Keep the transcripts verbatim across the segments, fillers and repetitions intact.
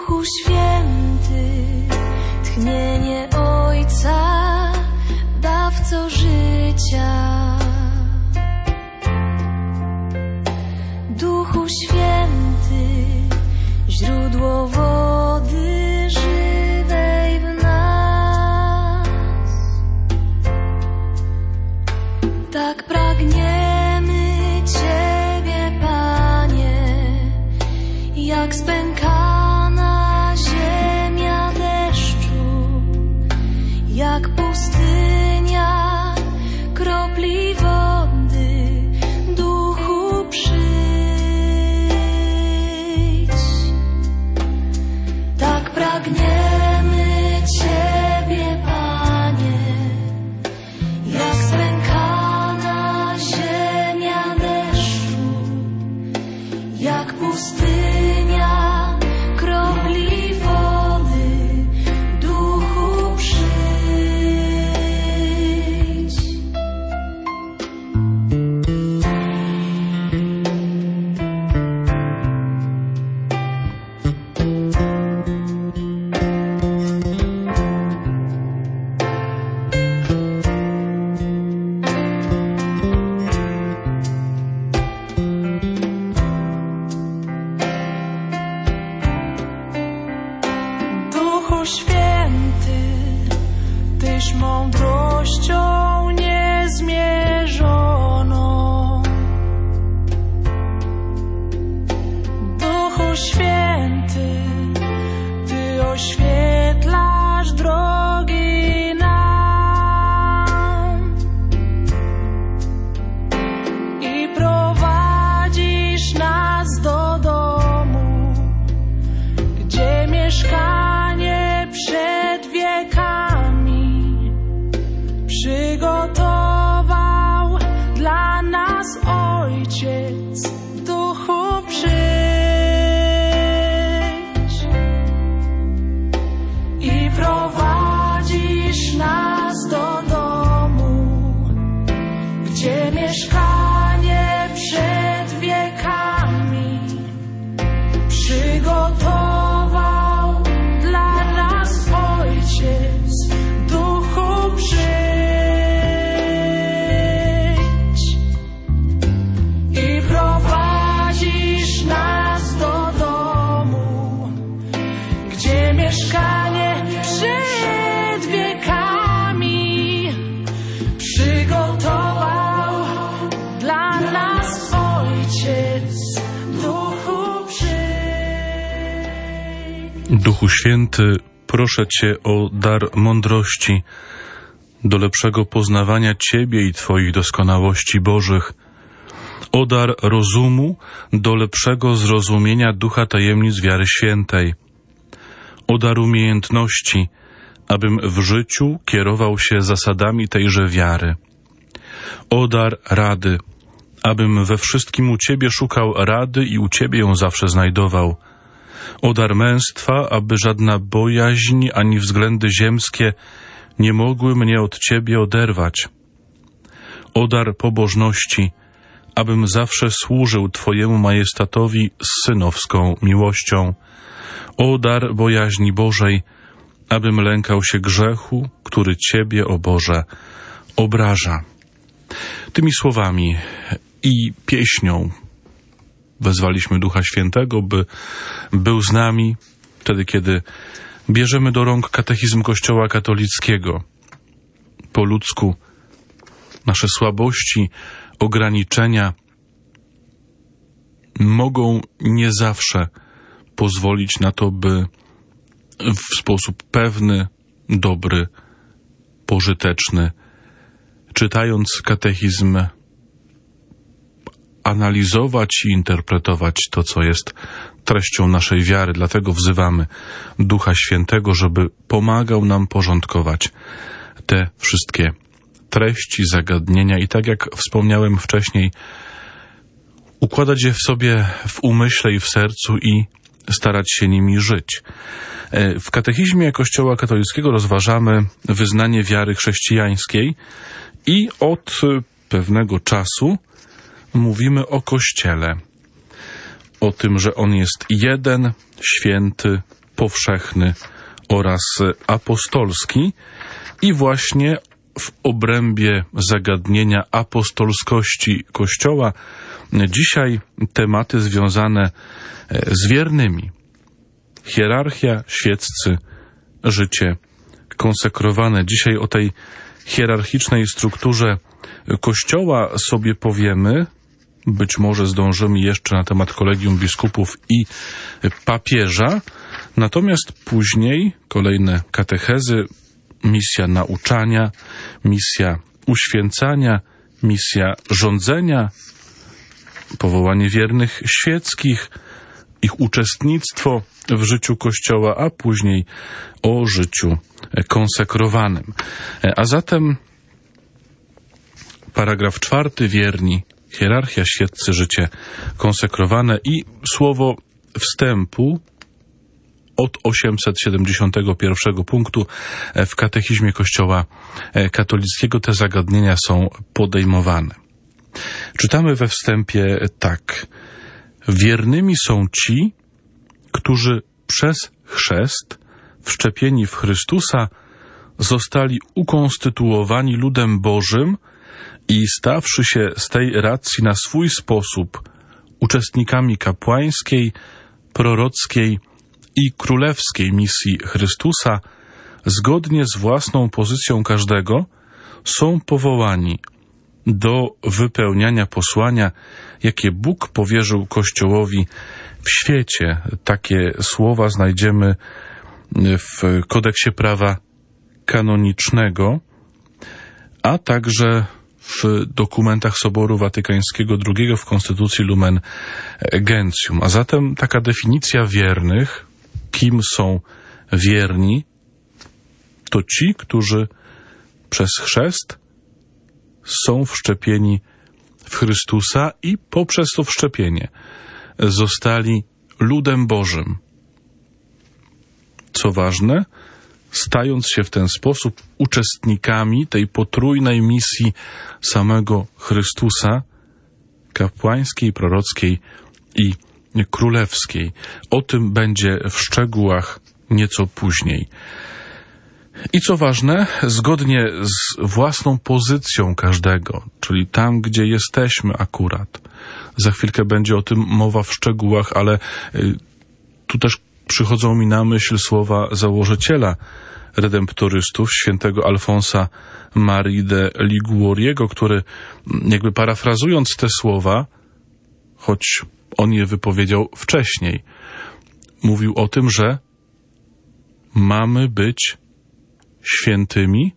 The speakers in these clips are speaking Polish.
Duchu Święty, tchnienie Ojca, dawco życia. Duchu Święty, źródło wody żywej w nas. Tak pragniemy Ciebie, Panie, jak spękana ziemia deszczu, jak pustynia kropli wody. Duchu, przyjdź. Tak pragniemy Ciebie, Panie, jak spękana ziemia deszczu, jak pustynia kropli wody. Duchu, przyjdź. Duchu Święty, Tyś mądrością niezmierzoną. Duchu Święty, Ty oświetlasz drogi nam i prowadzisz nas do domu, gdzie mieszkanie przed wiekami przygotował dla nas Ojciec. Duchu, przyjdź i prowadzisz nas do domu, gdzie mieszkanie przed wiekami przygotował dla nas Ojciec. Duchu, przyjdź i prowadzisz nas do domu, gdzie mieszkanie przed wiekami przygotował dla nas Ojciec. Duchu, przyjdź. Duchu Święty, proszę Cię o dar mądrości do lepszego poznawania Ciebie i Twoich doskonałości Bożych, o dar rozumu do lepszego zrozumienia ducha tajemnic wiary świętej, o dar umiejętności, abym w życiu kierował się zasadami tejże wiary, o dar rady, abym we wszystkim u Ciebie szukał rady i u Ciebie ją zawsze znajdował, o dar męstwa, aby żadna bojaźń ani względy ziemskie nie mogły mnie od Ciebie oderwać, o dar pobożności, abym zawsze służył Twojemu majestatowi z synowską miłością, o dar bojaźni Bożej, abym lękał się grzechu, który Ciebie, o Boże, obraża. Tymi słowami i pieśnią wezwaliśmy Ducha Świętego, by był z nami wtedy, kiedy bierzemy do rąk katechizm Kościoła katolickiego. Po ludzku nasze słabości, ograniczenia mogą nie zawsze pozwolić na to, by w sposób pewny, dobry, pożyteczny, czytając katechizm, analizować i interpretować to, co jest treścią naszej wiary. Dlatego wzywamy Ducha Świętego, żeby pomagał nam porządkować te wszystkie treści, zagadnienia i tak jak wspomniałem wcześniej, układać je w sobie w umyśle i w sercu i starać się nimi żyć. W katechizmie Kościoła katolickiego rozważamy wyznanie wiary chrześcijańskiej i od pewnego czasu mówimy o Kościele. O tym, że on jest jeden, święty, powszechny oraz apostolski. I właśnie w obrębie zagadnienia apostolskości Kościoła dzisiaj tematy związane z wiernymi. Hierarchia, świeccy, życie konsekrowane. Dzisiaj o tej hierarchicznej strukturze Kościoła sobie powiemy. Być może zdążymy jeszcze na temat kolegium biskupów i papieża. Natomiast później kolejne katechezy, misja nauczania, misja uświęcania, misja rządzenia, powołanie wiernych świeckich, ich uczestnictwo w życiu Kościoła, a później o życiu konsekrowanym. A zatem paragraf czwarty, wierni, hierarchia, świeccy, życie konsekrowane i słowo wstępu od osiemset siedemdziesiątego pierwszego punktu w katechizmie Kościoła katolickiego te zagadnienia są podejmowane. Czytamy we wstępie tak. Wiernymi są ci, którzy przez chrzest, wszczepieni w Chrystusa, zostali ukonstytuowani ludem Bożym i stawszy się z tej racji na swój sposób uczestnikami kapłańskiej, prorockiej i królewskiej misji Chrystusa, zgodnie z własną pozycją każdego, są powołani do wypełniania posłania, jakie Bóg powierzył Kościołowi w świecie. Takie słowa znajdziemy w kodeksie prawa kanonicznego, a także w dokumentach Soboru Watykańskiego drugiego, w Konstytucji Lumen Gentium. A zatem taka definicja wiernych, kim są wierni, to ci, którzy przez chrzest są wszczepieni w Chrystusa i poprzez to wszczepienie zostali ludem Bożym. Co ważne, stając się w ten sposób uczestnikami tej potrójnej misji samego Chrystusa, kapłańskiej, prorockiej i królewskiej. O tym będzie w szczegółach nieco później. I co ważne, zgodnie z własną pozycją każdego, czyli tam, gdzie jesteśmy akurat. Za chwilkę będzie o tym mowa w szczegółach, ale tu też przychodzą mi na myśl słowa założyciela redemptorystów, świętego Alfonsa Marii de Liguoriego, który, jakby parafrazując te słowa, choć on je wypowiedział wcześniej, mówił o tym, że mamy być świętymi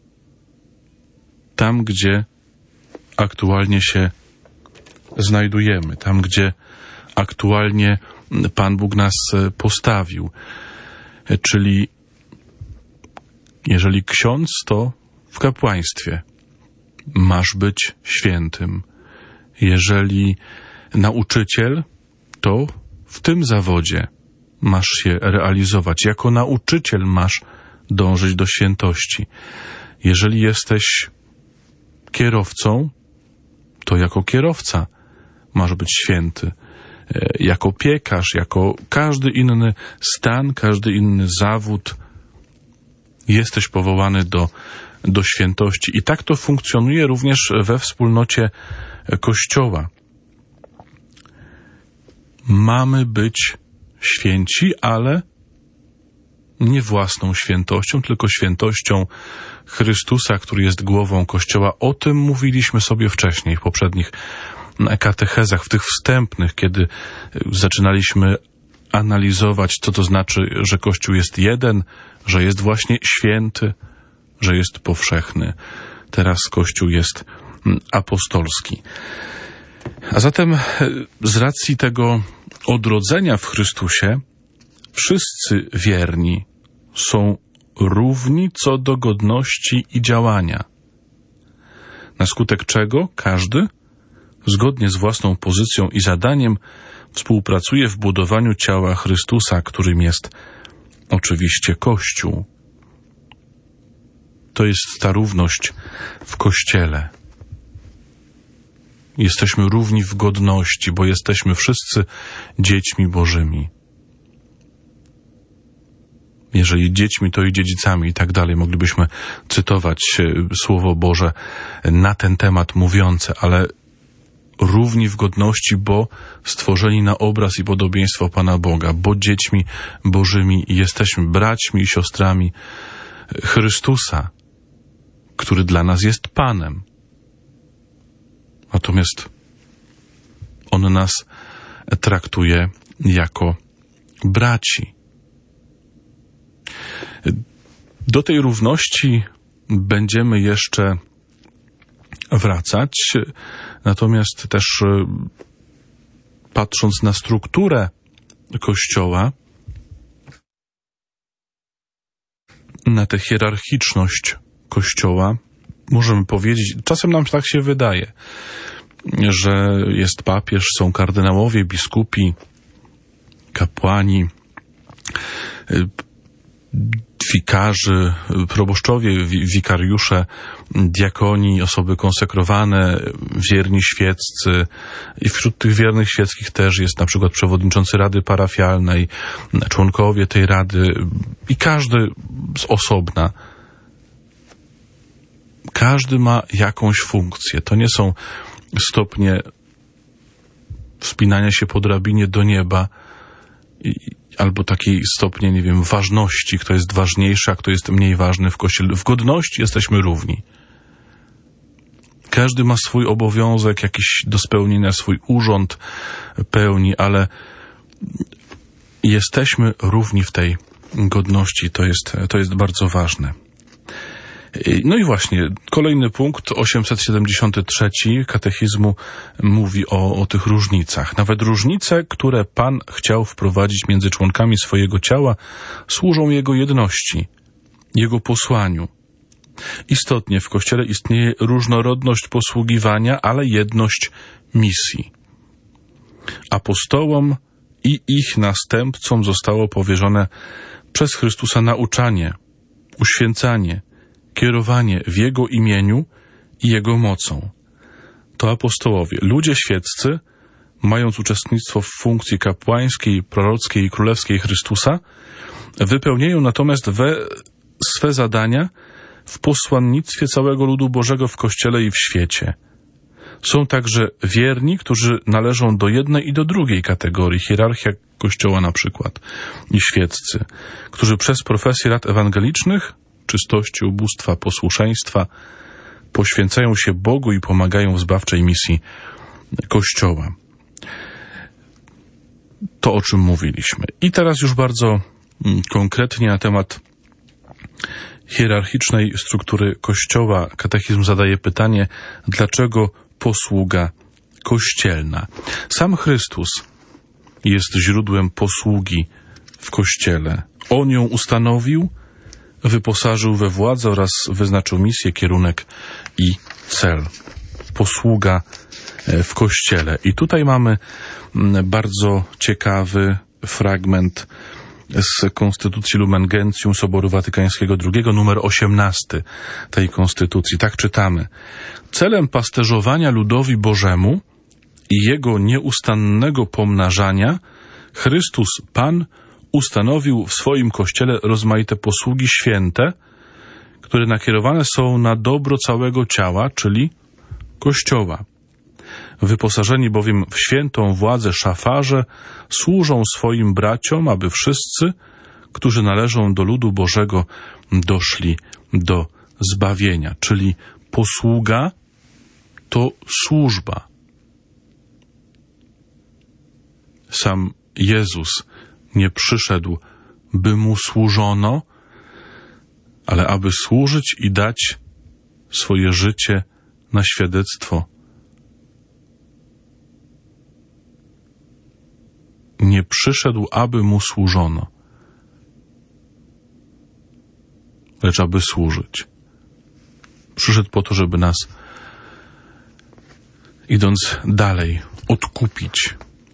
tam, gdzie aktualnie się znajdujemy, tam, gdzie aktualnie Pan Bóg nas postawił. Czyli jeżeli ksiądz, to w kapłaństwie masz być świętym. Jeżeli nauczyciel, to w tym zawodzie masz się realizować. Jako nauczyciel masz dążyć do świętości. Jeżeli jesteś kierowcą, to jako kierowca masz być święty. Jako piekarz, jako każdy inny stan, każdy inny zawód jesteś powołany do, do świętości. I tak to funkcjonuje również we wspólnocie Kościoła. Mamy być święci, ale nie własną świętością, tylko świętością Chrystusa, który jest głową Kościoła. O tym mówiliśmy sobie wcześniej, w poprzednich katechezach, w tych wstępnych, kiedy zaczynaliśmy analizować, co to znaczy, że Kościół jest jeden, że jest właśnie święty, że jest powszechny. Teraz Kościół jest apostolski. A zatem z racji tego odrodzenia w Chrystusie wszyscy wierni są równi co do godności i działania, na skutek czego każdy, zgodnie z własną pozycją i zadaniem, współpracuje w budowaniu ciała Chrystusa, którym jest oczywiście Kościół. To jest ta równość w Kościele. Jesteśmy równi w godności, bo jesteśmy wszyscy dziećmi Bożymi. Jeżeli dziećmi, to i dziedzicami i tak dalej. Moglibyśmy cytować Słowo Boże na ten temat mówiące, ale równi w godności, bo stworzeni na obraz i podobieństwo Pana Boga, bo dziećmi Bożymi jesteśmy, braćmi i siostrami Chrystusa, który dla nas jest Panem. Natomiast On nas traktuje jako braci. Do tej równości będziemy jeszcze wracać, natomiast też patrząc na strukturę Kościoła, na tę hierarchiczność Kościoła, możemy powiedzieć, czasem nam tak się wydaje, że jest papież, są kardynałowie, biskupi, kapłani, wikarzy, proboszczowie, wikariusze, diakoni, osoby konsekrowane, wierni świeccy i wśród tych wiernych świeckich też jest na przykład przewodniczący Rady Parafialnej, członkowie tej Rady i każdy z osobna. Każdy ma jakąś funkcję. To nie są stopnie wspinania się po drabinie do nieba i albo takiej stopnie, nie wiem, ważności, kto jest ważniejszy, a kto jest mniej ważny w Kościele. W godności jesteśmy równi. Każdy ma swój obowiązek, jakiś do spełnienia, swój urząd pełni, ale jesteśmy równi w tej godności. To jest, to jest bardzo ważne. No i właśnie, kolejny punkt, osiemset siedemdziesiąty trzeci katechizmu mówi o, o tych różnicach. Nawet różnice, które Pan chciał wprowadzić między członkami swojego ciała, służą Jego jedności, Jego posłaniu. Istotnie w Kościele istnieje różnorodność posługiwania, ale jedność misji. Apostołom i ich następcom zostało powierzone przez Chrystusa nauczanie, uświęcanie, kierowanie w Jego imieniu i Jego mocą. To apostołowie, ludzie świeccy, mając uczestnictwo w funkcji kapłańskiej, prorockiej i królewskiej Chrystusa, wypełniają natomiast we swe zadania w posłannictwie całego ludu Bożego w Kościele i w świecie. Są także wierni, którzy należą do jednej i do drugiej kategorii, hierarchia Kościoła na przykład, i świeccy, którzy przez profesję rad ewangelicznych, czystości, ubóstwa, posłuszeństwa poświęcają się Bogu i pomagają w zbawczej misji Kościoła. To, o czym mówiliśmy. I teraz już bardzo konkretnie na temat hierarchicznej struktury Kościoła. Katechizm zadaje pytanie, dlaczego posługa kościelna? Sam Chrystus jest źródłem posługi w Kościele. On ją ustanowił, wyposażył we władzę oraz wyznaczył misję, kierunek i cel. Posługa w Kościele. I tutaj mamy bardzo ciekawy fragment z Konstytucji Lumen Gentium Soboru Watykańskiego drugiego, numer osiemnasty tej Konstytucji. Tak czytamy. Celem pasterzowania ludowi Bożemu i jego nieustannego pomnażania Chrystus Pan ustanowił w swoim Kościele rozmaite posługi święte, które nakierowane są na dobro całego ciała, czyli Kościoła. Wyposażeni bowiem w świętą władzę szafarze służą swoim braciom, aby wszyscy, którzy należą do ludu Bożego, doszli do zbawienia. Czyli posługa to służba. Sam Jezus nie przyszedł, by Mu służono, ale aby służyć i dać swoje życie na świadectwo. Nie przyszedł, aby Mu służono, lecz aby służyć. Przyszedł po to, żeby nas, idąc dalej, odkupić.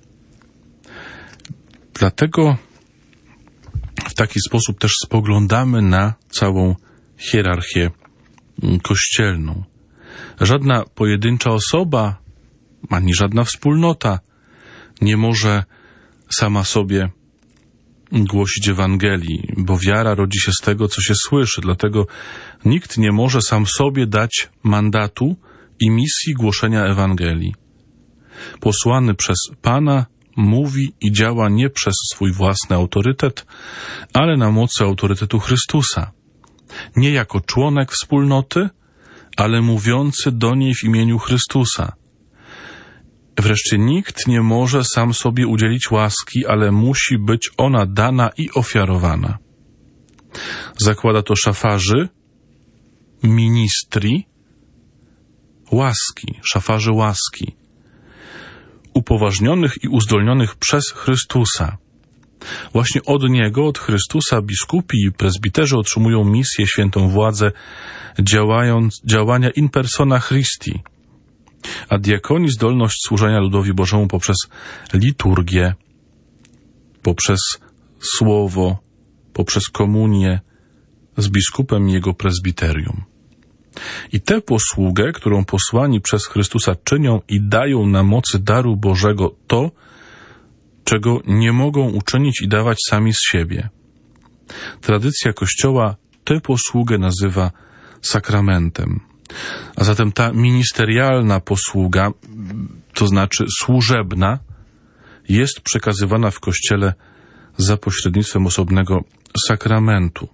Dlatego w taki sposób też spoglądamy na całą hierarchię kościelną. Żadna pojedyncza osoba, ani żadna wspólnota nie może sama sobie głosić Ewangelii, bo wiara rodzi się z tego, co się słyszy. Dlatego nikt nie może sam sobie dać mandatu i misji głoszenia Ewangelii. Posłany przez Pana mówi i działa nie przez swój własny autorytet, ale na mocy autorytetu Chrystusa. Nie jako członek wspólnoty, ale mówiący do niej w imieniu Chrystusa. Wreszcie nikt nie może sam sobie udzielić łaski, ale musi być ona dana i ofiarowana. Zakłada to szafarzy, ministri, łaski, szafarzy łaski, upoważnionych i uzdolnionych przez Chrystusa. Właśnie od Niego, od Chrystusa, biskupi i prezbiterzy otrzymują misję, świętą władzę działając, działania in persona Christi, a diakoni zdolność służenia ludowi Bożemu poprzez liturgię, poprzez słowo, poprzez komunię z biskupem i jego prezbiterium. I tę posługę, którą posłani przez Chrystusa czynią i dają na mocy daru Bożego to, czego nie mogą uczynić i dawać sami z siebie. Tradycja Kościoła tę posługę nazywa sakramentem. A zatem ta ministerialna posługa, to znaczy służebna, jest przekazywana w Kościele za pośrednictwem osobnego sakramentu.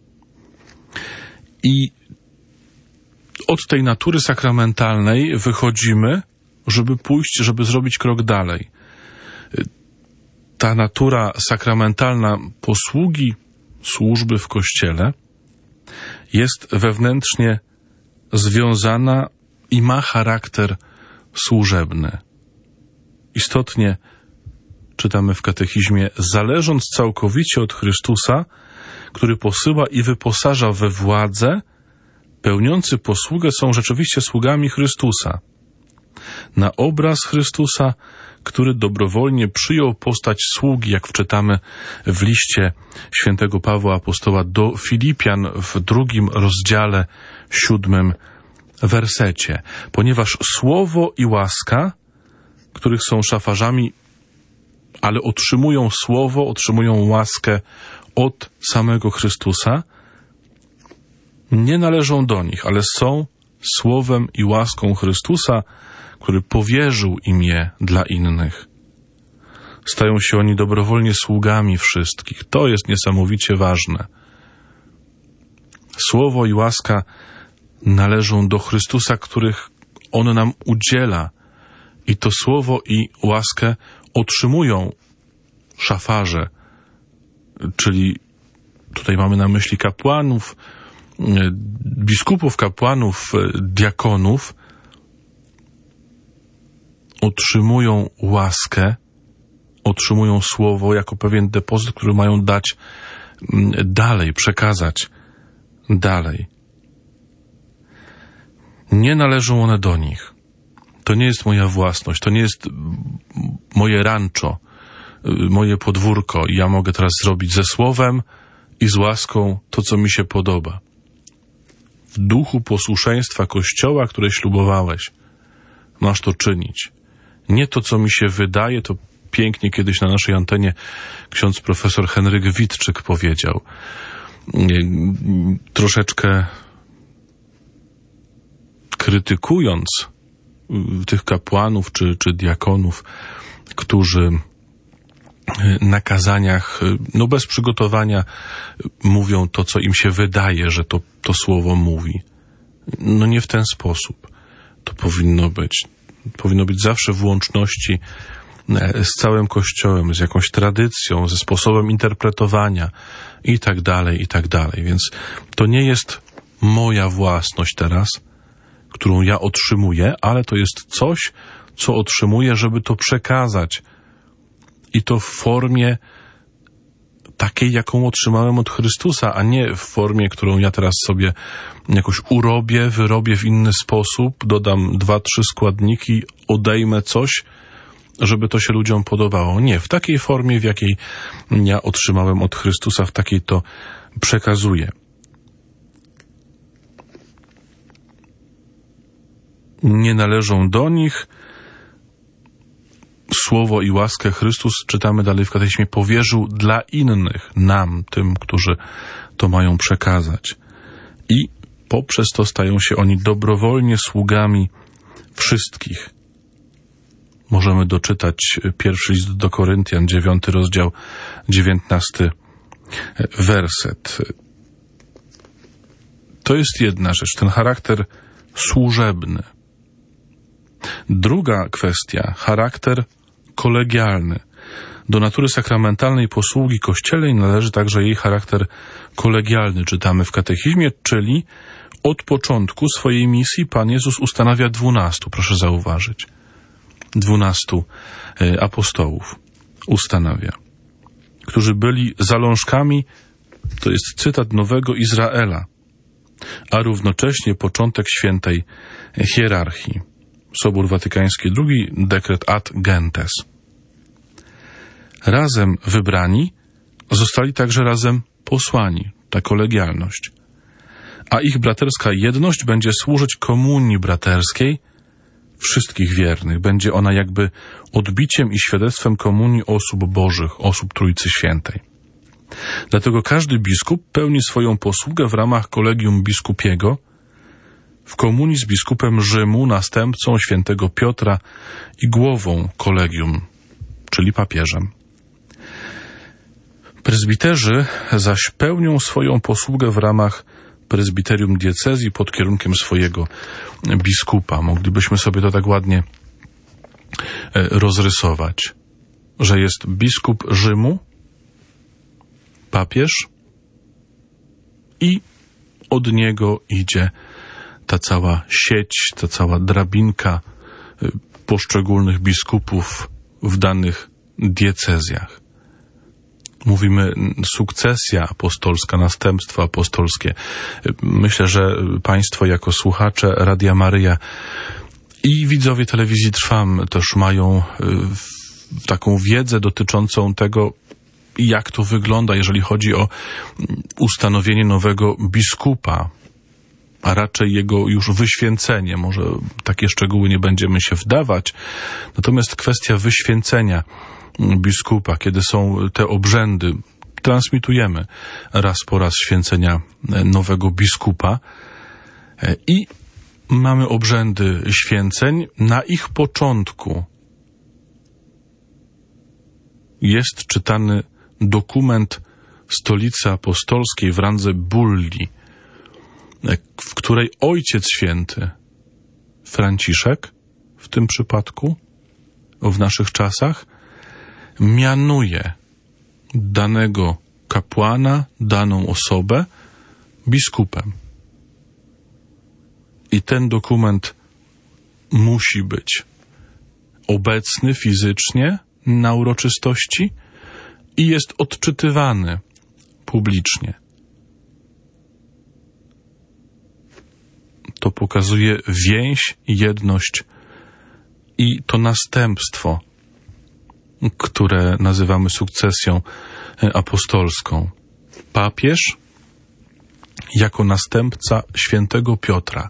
I od tej natury sakramentalnej wychodzimy, żeby pójść, żeby zrobić krok dalej. Ta natura sakramentalna posługi, służby w Kościele jest wewnętrznie związana i ma charakter służebny. Istotnie, czytamy w katechizmie, zależąc całkowicie od Chrystusa, który posyła i wyposaża we władzę, pełniący posługę są rzeczywiście sługami Chrystusa. Na obraz Chrystusa, który dobrowolnie przyjął postać sługi, jak wczytamy w liście świętego Pawła Apostoła do Filipian w drugim rozdziale, siódmym wersecie. Ponieważ słowo i łaska, których są szafarzami, ale otrzymują słowo, otrzymują łaskę od samego Chrystusa, nie należą do nich, ale są słowem i łaską Chrystusa, który powierzył im je dla innych. Stają się oni dobrowolnie sługami wszystkich. To jest niesamowicie ważne. Słowo i łaska należą do Chrystusa, których On nam udziela. I to słowo i łaskę otrzymują szafarze, czyli tutaj mamy na myśli kapłanów, biskupów, kapłanów, diakonów, otrzymują łaskę, otrzymują słowo jako pewien depozyt, który mają dać dalej, przekazać dalej. Nie należą one do nich. To nie jest moja własność, to nie jest moje rancho, moje podwórko i ja mogę teraz zrobić ze słowem i z łaską to, co mi się podoba. W duchu posłuszeństwa Kościoła, które ślubowałeś, masz to czynić. Nie to, co mi się wydaje, to pięknie kiedyś na naszej antenie ksiądz profesor Henryk Witczyk powiedział. Troszeczkę krytykując tych kapłanów czy, czy diakonów, którzy na kazaniach, no bez przygotowania mówią to, co im się wydaje, że to, to słowo mówi. No nie w ten sposób to powinno być. Powinno być zawsze w łączności z całym Kościołem, z jakąś tradycją, ze sposobem interpretowania i tak dalej, i tak dalej. Więc to nie jest moja własność teraz, którą ja otrzymuję, ale to jest coś, co otrzymuję, żeby to przekazać. I to w formie takiej, jaką otrzymałem od Chrystusa, a nie w formie, którą ja teraz sobie jakoś urobię, wyrobię w inny sposób, dodam dwa, trzy składniki, odejmę coś, żeby to się ludziom podobało. Nie, w takiej formie, w jakiej ja otrzymałem od Chrystusa, w takiej to przekazuję. Nie należą do nich, słowo i łaskę Chrystus, czytamy dalej w katechizmie, powierzył dla innych, nam, tym, którzy to mają przekazać. I poprzez to stają się oni dobrowolnie sługami wszystkich. Możemy doczytać pierwszy list do Koryntian, dziewiąty rozdział, dziewiętnasty werset. To jest jedna rzecz, ten charakter służebny. Druga kwestia, charakter kolegialny. Do natury sakramentalnej posługi kościelnej należy także jej charakter kolegialny, czytamy w katechizmie, czyli od początku swojej misji Pan Jezus ustanawia dwunastu, proszę zauważyć, dwunastu apostołów ustanawia, którzy byli zalążkami, to jest cytat, nowego Izraela, a równocześnie początek świętej hierarchii. Sobór Watykański drugi, dekret ad gentes. Razem wybrani zostali także razem posłani, ta kolegialność. A ich braterska jedność będzie służyć komunii braterskiej wszystkich wiernych. Będzie ona jakby odbiciem i świadectwem komunii osób bożych, osób Trójcy Świętej. Dlatego każdy biskup pełni swoją posługę w ramach kolegium biskupiego w komunii z biskupem Rzymu, następcą świętego Piotra i głową kolegium, czyli papieżem. Prezbiterzy zaś pełnią swoją posługę w ramach prezbiterium diecezji pod kierunkiem swojego biskupa. Moglibyśmy sobie to tak ładnie rozrysować, że jest biskup Rzymu, papież i od niego idzie ta cała sieć, ta cała drabinka poszczególnych biskupów w danych diecezjach. Mówimy sukcesja apostolska, następstwo apostolskie. Myślę, że Państwo jako słuchacze Radia Maryja i widzowie telewizji Trwam też mają taką wiedzę dotyczącą tego, jak to wygląda, jeżeli chodzi o ustanowienie nowego biskupa, a raczej jego już wyświęcenie. Może takie szczegóły nie będziemy się wdawać. Natomiast kwestia wyświęcenia biskupa, kiedy są te obrzędy, transmitujemy raz po raz święcenia nowego biskupa i mamy obrzędy święceń. Na ich początku jest czytany dokument Stolicy Apostolskiej w randze bulli, w której Ojciec Święty Franciszek, w tym przypadku, w naszych czasach, mianuje danego kapłana, daną osobę biskupem. I ten dokument musi być obecny fizycznie na uroczystości i jest odczytywany publicznie. To pokazuje więź, jedność i to następstwo, które nazywamy sukcesją apostolską. Papież jako następca świętego Piotra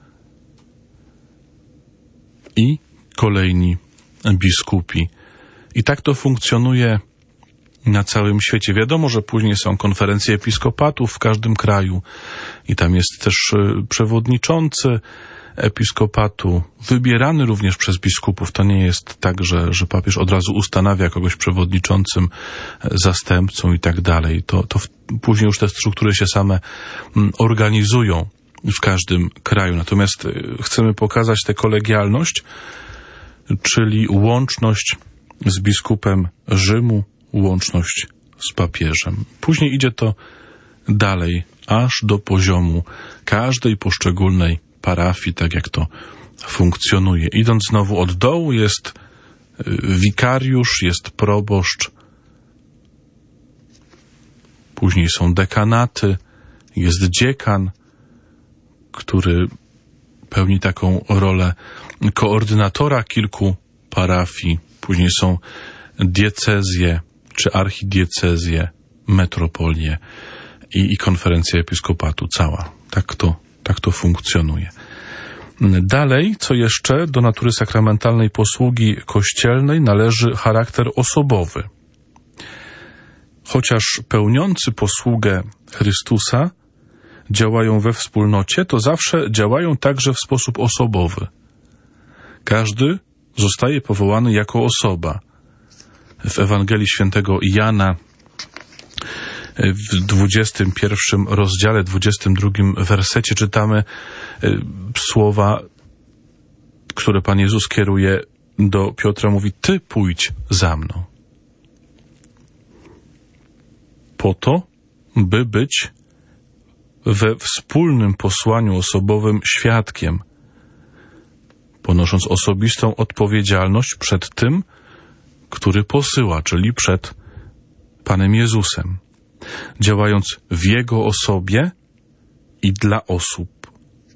i kolejni biskupi. I tak to funkcjonuje na całym świecie. Wiadomo, że później są konferencje episkopatów w każdym kraju i tam jest też przewodniczący episkopatu, wybierany również przez biskupów. To nie jest tak, że, że papież od razu ustanawia kogoś przewodniczącym, zastępcą i tak dalej. To, to w, później już te struktury się same organizują w każdym kraju. Natomiast chcemy pokazać tę kolegialność, czyli łączność z biskupem Rzymu, łączność z papieżem. Później idzie to dalej, aż do poziomu każdej poszczególnej parafii, tak jak to funkcjonuje. Idąc znowu od dołu, jest wikariusz, jest proboszcz, później są dekanaty, jest dziekan, który pełni taką rolę koordynatora kilku parafii, później są diecezje czy archidiecezje, metropolie i, i konferencja episkopatu cała. Tak to, tak to funkcjonuje. Dalej, co jeszcze, do natury sakramentalnej posługi kościelnej należy charakter osobowy. Chociaż pełniący posługę Chrystusa działają we wspólnocie, to zawsze działają także w sposób osobowy. Każdy zostaje powołany jako osoba. W Ewangelii Świętego Jana w dwudziestym pierwszym rozdziale, dwudziestym drugim wersecie czytamy słowa, które Pan Jezus kieruje do Piotra, mówi: Ty pójdź za mną. Po to, by być we wspólnym posłaniu osobowym świadkiem, ponosząc osobistą odpowiedzialność przed tym, który posyła, czyli przed Panem Jezusem, działając w Jego osobie i dla osób.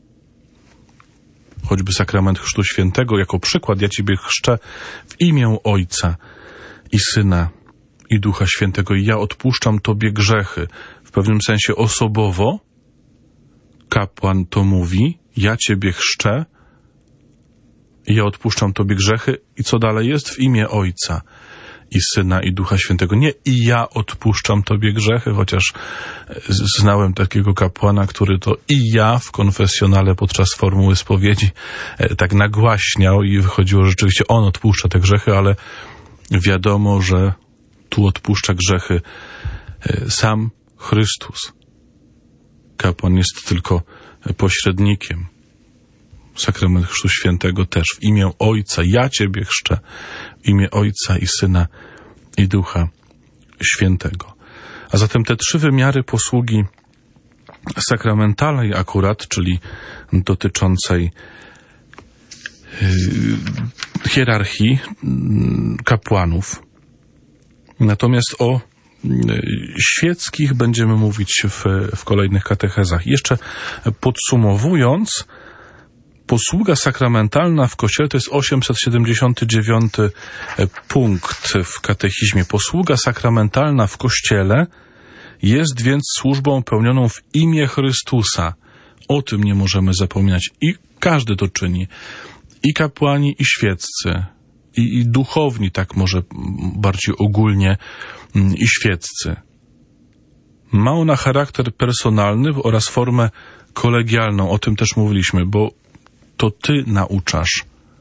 Choćby sakrament Chrztu Świętego jako przykład: ja Ciebie chrzczę w imię Ojca i Syna i Ducha Świętego i ja odpuszczam Tobie grzechy. W pewnym sensie osobowo kapłan to mówi: ja Ciebie chrzczę, ja odpuszczam Tobie grzechy. I co dalej jest? W imię Ojca i Syna i Ducha Świętego. Nie i ja odpuszczam Tobie grzechy, chociaż znałem takiego kapłana, który to i ja w konfesjonale podczas formuły spowiedzi tak nagłaśniał i wychodziło, że rzeczywiście on odpuszcza te grzechy, ale wiadomo, że tu odpuszcza grzechy sam Chrystus. Kapłan jest tylko pośrednikiem. Sakrament Chrztu Świętego też w imię Ojca, ja Ciebie chrzczę, w imię Ojca i Syna i Ducha Świętego. A zatem te trzy wymiary posługi sakramentalnej akurat, czyli dotyczącej yy, hierarchii yy, kapłanów. Natomiast o świeckich będziemy mówić w, w kolejnych katechezach. Jeszcze podsumowując, posługa sakramentalna w Kościele to jest osiemset siedemdziesiąty dziewiąty punkt w katechizmie. Posługa sakramentalna w Kościele jest więc służbą pełnioną w imię Chrystusa. O tym nie możemy zapominać. I każdy to czyni. I kapłani, i świeccy. I, i duchowni, tak może bardziej ogólnie, i świeccy. Ma ona charakter personalny oraz formę kolegialną. O tym też mówiliśmy, bo to Ty nauczasz.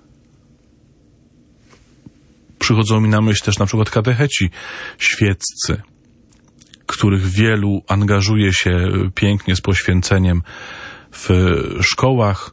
Przychodzą mi na myśl też na przykład katecheci świeccy, których wielu angażuje się pięknie z poświęceniem w szkołach,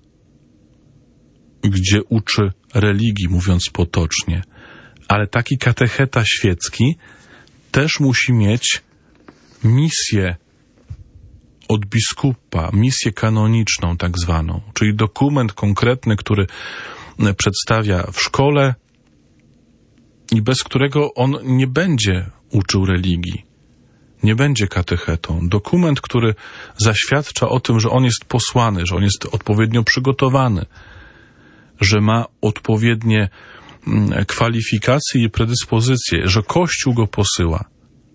gdzie uczy religii, mówiąc potocznie. Ale taki katecheta świecki też musi mieć misję od biskupa, misję kanoniczną tak zwaną, czyli dokument konkretny, który przedstawia w szkole i bez którego on nie będzie uczył religii, nie będzie katechetą. Dokument, który zaświadcza o tym, że on jest posłany, że on jest odpowiednio przygotowany, że ma odpowiednie kwalifikacje i predyspozycje, że Kościół go posyła,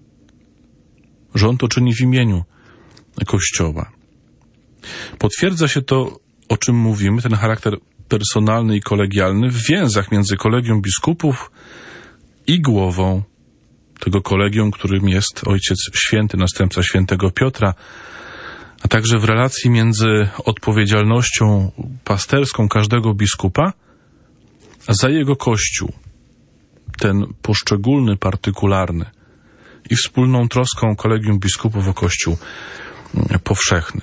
że on to czyni w imieniu Kościoła. Potwierdza się to, o czym mówimy, ten charakter personalny i kolegialny w więzach między kolegium biskupów i głową tego kolegium, którym jest Ojciec Święty, następca świętego Piotra, a także w relacji między odpowiedzialnością pasterską każdego biskupa za jego Kościół, ten poszczególny, partykularny, i wspólną troską kolegium biskupów o Kościół powszechny.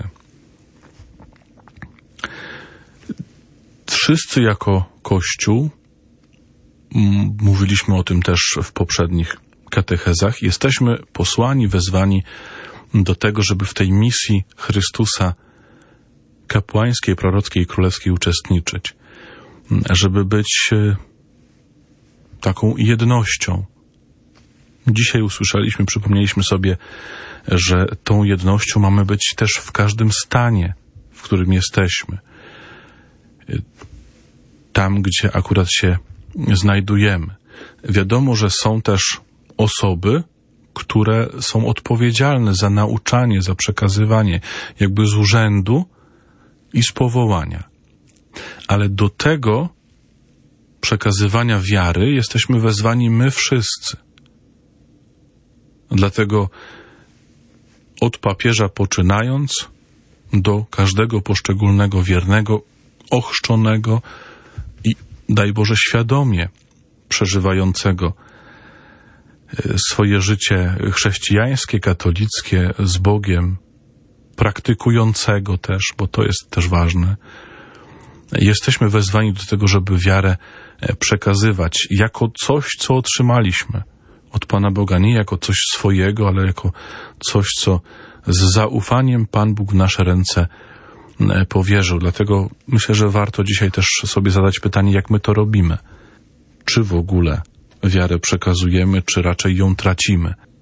Wszyscy jako Kościół, mówiliśmy o tym też w poprzednich katechezach, jesteśmy posłani, wezwani do tego, żeby w tej misji Chrystusa kapłańskiej, prorockiej i królewskiej uczestniczyć, żeby być taką jednością. Dzisiaj usłyszeliśmy, przypomnieliśmy sobie, że tą jednością mamy być też w każdym stanie, w którym jesteśmy. Tam, gdzie akurat się znajdujemy. Wiadomo, że są też osoby, które są odpowiedzialne za nauczanie, za przekazywanie, jakby z urzędu i z powołania. Ale do tego przekazywania wiary jesteśmy wezwani my wszyscy. Dlatego od papieża poczynając do każdego poszczególnego wiernego, ochrzczonego i daj Boże świadomie przeżywającego swoje życie chrześcijańskie, katolickie z Bogiem, praktykującego też, bo to jest też ważne. Jesteśmy wezwani do tego, żeby wiarę przekazywać jako coś, co otrzymaliśmy od Pana Boga, nie jako coś swojego, ale jako coś, co z zaufaniem Pan Bóg w nasze ręce powierzył. Dlatego myślę, że warto dzisiaj też sobie zadać pytanie, jak my to robimy. Czy w ogóle wiarę przekazujemy, czy raczej ją tracimy?